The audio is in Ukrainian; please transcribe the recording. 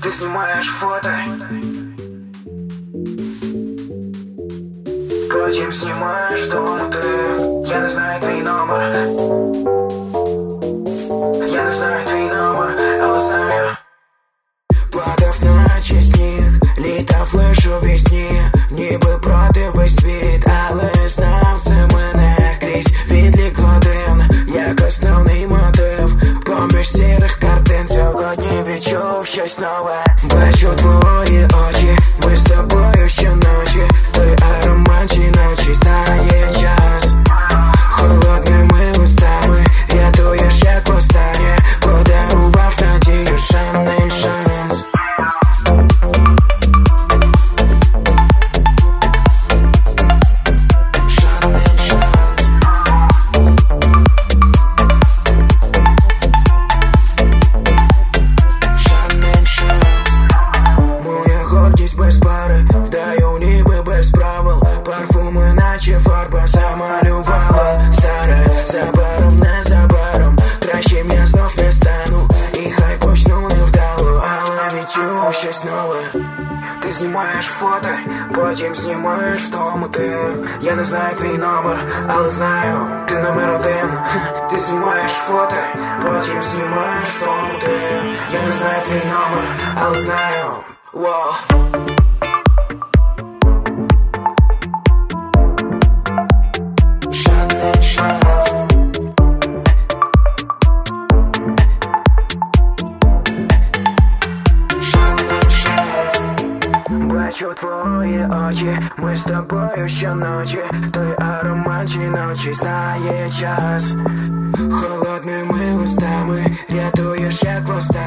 Ти знімаєш фото, потім знімаєш вдома ти. Я не знаю твій номер, я не знаю твій номер, але знаю. Падав наче сніг, літав лиш у вісні, ніби проти весь світ, але знав це мене крізь відлік годин, як основний мотив. Поміж сірих картин сьогодні відчув щось нове. Бачу твої очі, ми з тобою щоночі, той аромат жіночий, стає час. Холодними устами рятуєш як востаннє, подарував надію, шанель шанс. Шанель шанс. Шанель шанс. Моя гордість без пари, вдаю ніби без правил. Парфуми наче фарба замалювала старе. Забаром, незабаром, кращим я знов не стану. І хай почну невдало, але відчув щось нове. Ти знімаєш фото, потім знімаєш вдома ти. Я не знаю твій номер, але знаю, ти номер один. Ти знімаєш фото, потім знімаєш вдома ти. Я не знаю твій номер, але знаю. Воу. Шанель шанс. Шанель шанс. Бачу твої очі, ми з тобою щоночі, той аромат жіночий, стає час. Холодними устами рятуєш як востаннє.